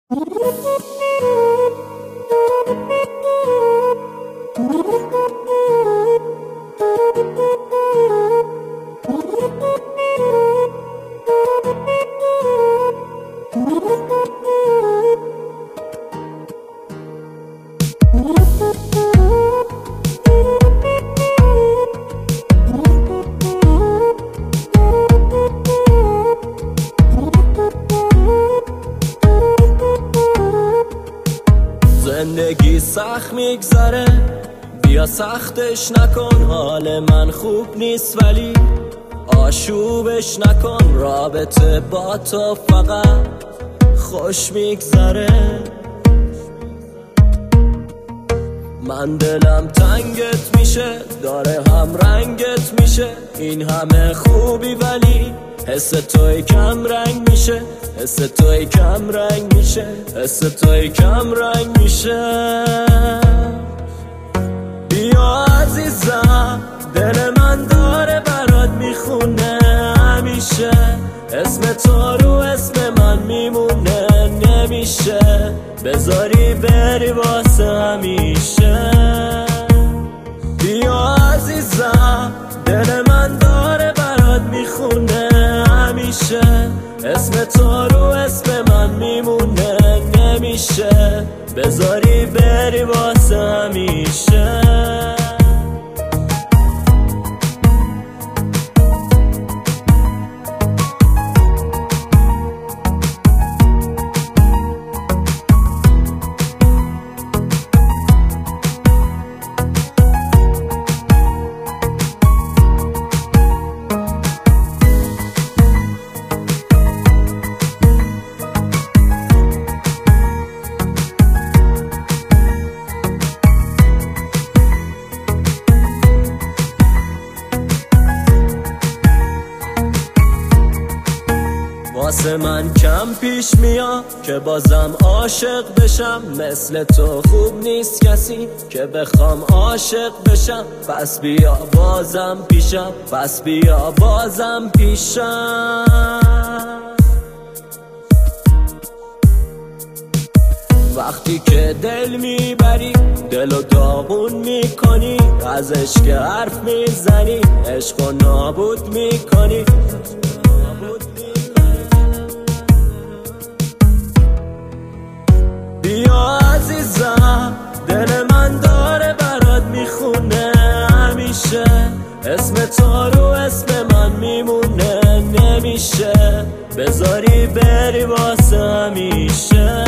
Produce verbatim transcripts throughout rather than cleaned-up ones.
زندگی سخت میگذره، بیا سختش نکن. حال من خوب نیست ولی آشوبش نکن. رابطه با تو فقط خوش میگذره. من دلم تنگت میشه، داره هم رنگت میشه. این همه خوبی ولی حس توی کم رنگ میشه. حس توی کم رنگ میشه. حس توی کم رنگ میشه. بیا عزیزم، دل من داره برات میخونه همیشه. اسم تو رو اسم من میمونه، نمیشه بذاری بری واسه همیشه. بیا عزیزم، دل من داره برات میخونه همیشه. اسم تو رو اسم من میمونه، نمیشه بذاری بری واسه همیشه. واسه من کم پیش میاد که بازم عاشق بشم. مثل تو خوب نیست کسی که بخوام عاشق بشم. پس بیا بازم پیشم، پس بیا بازم پیشم. وقتی که دل میبری، دلو داغون میکنی. از عشق حرف میزنی، عشقو نابود میکنی. بیا عزیزم، دل من داره برات میخونه همیشه. اسم تو رو اسم من میمونه، نمیشه بذاری بری واسه همیشه.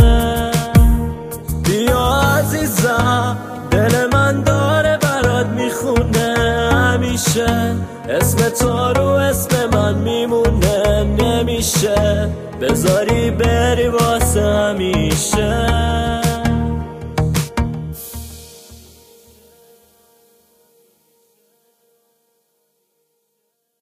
بیا عزیزم، دل من داره برات میخونه همیشه. اسم تو رو اسم من میمونه، نمیشه بذاری بری واسه همیشه.